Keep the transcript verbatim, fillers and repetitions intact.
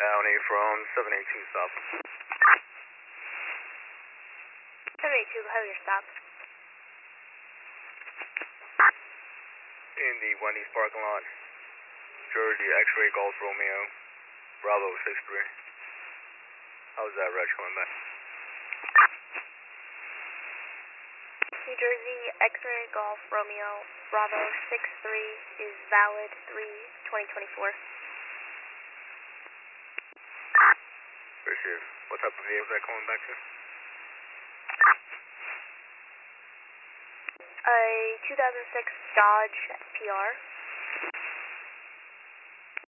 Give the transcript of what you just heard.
County from seven eighteen stop. seven eighty-two, how your stop? In the Wendy's parking lot. Jersey X-ray Golf Romeo. Bravo six three. How's that, Reg, coming back? New Jersey X-ray Golf Romeo Bravo six three is valid three twenty twenty-four. Appreciate it. What type of vehicle is that coming back to? A two thousand six Dodge P R.